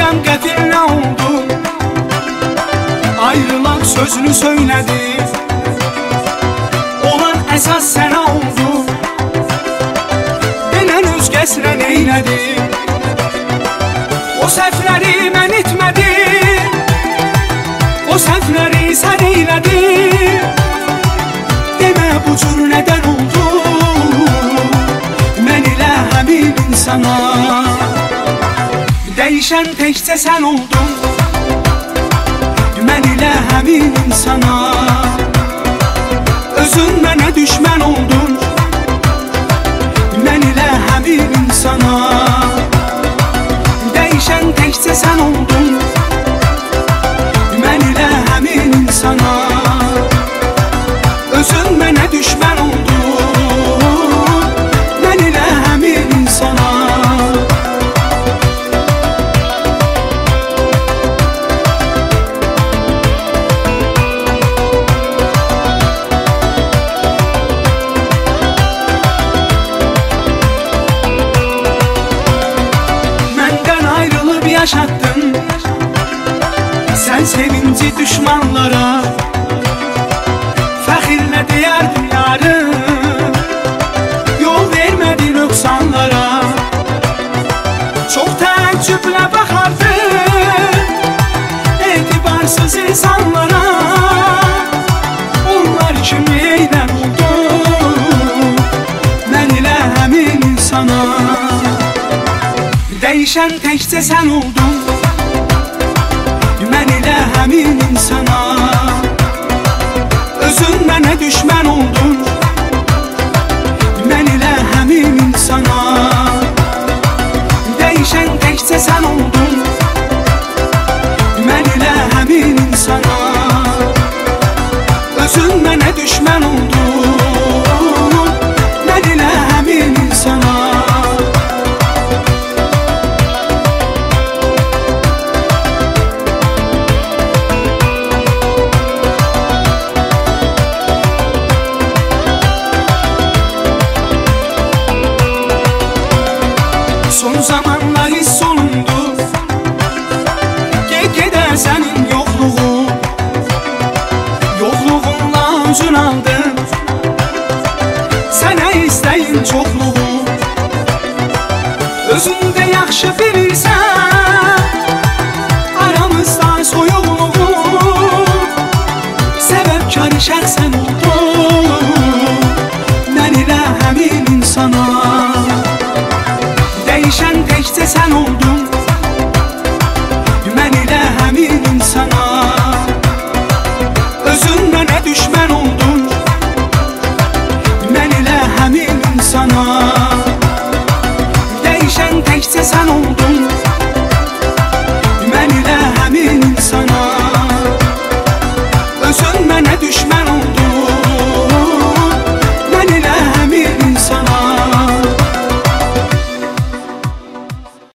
bilmem qəfil nə oldu. Ayrılaq sözünü söylədi, olan əsas sənə oldu. Denən özgəsinə neylədi, o səhvləri mən etmədim, o səhvləri sən eylədin. Demə bu cür nədən oldu, mən ilə həmin insana. Dəyişən təkcə sən oldun, mən ilə həmin insana. Özün mənə düşmən oldun, mən ilə həmin insana. Dəyişən təkcə sən oldun, mən ilə həmin insana. Özün mənə düşmən oldun, mən ilə həmin insana. Yaşattın sen sevinci düşmanlara, fəxirlə deyərdin yarım, yol vermədin nöqsanlara. Çox təəccüblə baxardın etibarsız insanlara. Onlar kimi eylən oldu, mən ilə həmin insana. Dəyişən təkcə sən oldun, mən ilə həmin insana. Özün mənə düşmən oldun, mən ilə həmin insana. Dəyişən təkcə sən oldun, mən ilə həmin insana. Özün mənə düşmən oldun, mən ilə həmin insana. Son zamanlar hiss olundu, get-gedə sənin yoxluğun. Yoxluğunla özün aldın, sənə istəyin çoxluğun. Özün də yaxşı bilirsən, aramızda soyuqluğun. Səbəbkar şəxsən oldun, mən ilə həmin insana. Dəyişən təkcə sən oldun, mən ilə həmin insana. Özün mənə düşmən oldun, mən ilə həmin insana. Dəyişən təkcə sən oldun,